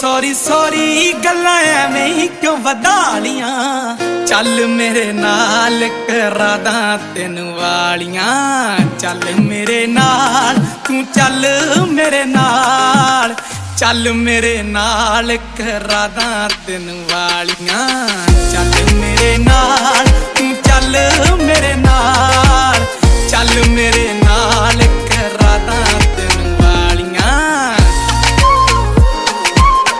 Sorry sorry ਗੱਲਾਂ ਐਵੇਂ ਹੀ ਕਿਉਂ ਵਧਾ ਲੀਆਂ। ਚੱਲ ਮੇਰੇ ਨਾਲ ਕਰਾਦਾ ਤੈਨੂੰ ਵਾਲੀਆਂ। ਚੱਲ ਮੇਰੇ ਨਾਲ ਤੂੰ ਚੱਲ ਮੇਰੇ ਨਾਲ। ਚੱਲ ਮੇਰੇ ਨਾਲ ਕਰਾਦਾ ਤੈਨੂੰ ਵਾਲੀਆਂ। ਚੱਲ ਮੇਰੇ ਨਾਲ ਤੂੰ ਚੱਲ ਮੇਰੇ ਨਾਲ।